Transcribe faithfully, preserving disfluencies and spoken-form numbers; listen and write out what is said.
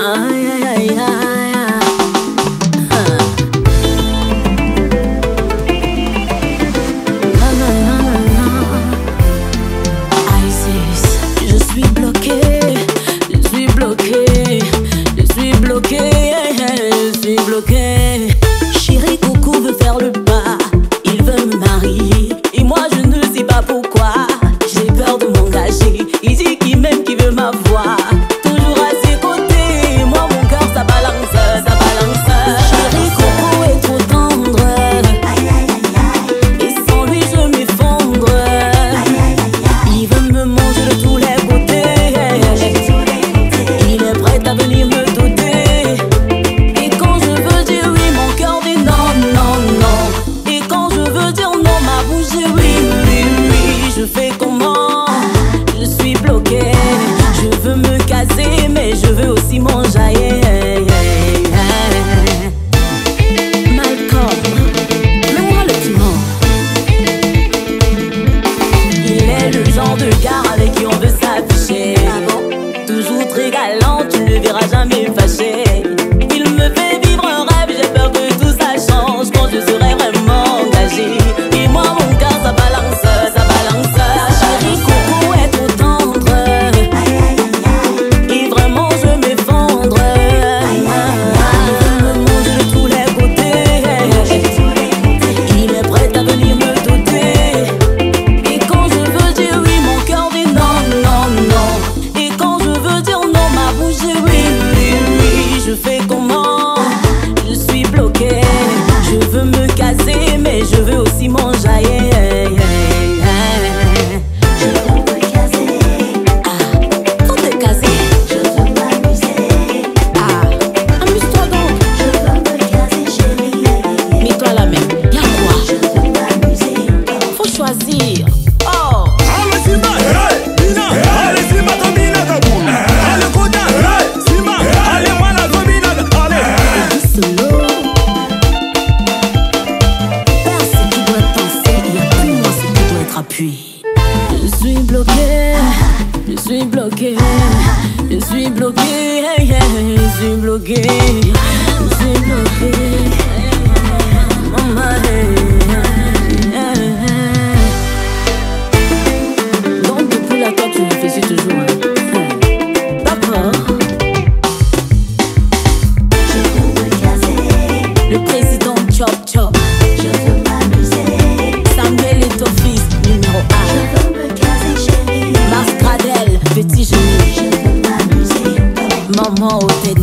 Aïe, aïe, aïe, aïe. Ah. Non, non, non, non, non. Isis, je suis bloqué, je suis bloqué, je suis bloqué, je suis bloqué. Chéri Coucou veut faire le pas, il veut me marier, et moi je ne sais pas pourquoi. J'ai peur de m'engager, il dit qu'il m'aime, qu'il veut m'avoir. Toujours à ses côtés, moi mon cœur ça balance, ça balance. Chéri Coucou est trop tendre, aïe, aïe, aïe, aïe. Et sans lui je m'effondre, aïe, aïe, aïe, aïe. Il veut me manger de tous les côtés, il est prêt à venir me doter. Et quand je veux dire oui, mon cœur dit non, non, non. Et quand je veux dire non, ma bouche dit oui, oui, oui. Je fais comment? Je suis bloqué. Je veux me caser, mais je veux aussi m'enjailler. Malcolm, mets-moi le piment. Il est le genre de gars avec qui on veut s'afficher. Toujours très galant, tu ne le verras jamais fâché. Il me fait vivre un rêve, j'ai peur que tout ça change quand je serai vraiment engagée. Et moi mon cœur ça balance, ça balance. Chéri Coucou est trop tendre, aïe, aïe, aïe, aïe. Et vraiment je m'effondre, aïe, aïe, aïe. Il veut me manger de tous les côtés, il est prêt à venir me doter. Et quand je veux dire oui, mon cœur dit non, non, non. Et quand je veux dire non, ma bouche dit oui, oui, oui. Je fais comment? Je suis bloqué. Je veux me caser, mais je veux aussi m'enjailler. Je veux me caser. Ah, quand t'es casé, je veux m'amuser. Ah, amuse-toi donc. Je veux me caser, chérie. Mets-toi la main. Y'a quoi? Je veux m'amuser. Faut choisir. Oh. Solo. Pense ce qui doit être pensé, et appuie-moi ce qui doit être appuyé. Je suis bloqué, je suis bloqué, je suis bloqué, je suis bloqué, je suis bloqué. Maman, donc depuis là toi tu réfléchis toujours, hein? D'accord. Le président Chop Chop, je veux m'amuser. Samuel est ton fils numéro un. Je veux me caser, chérie. Mars Gradel, petit génie. Je veux m'amuser. Maman au tête.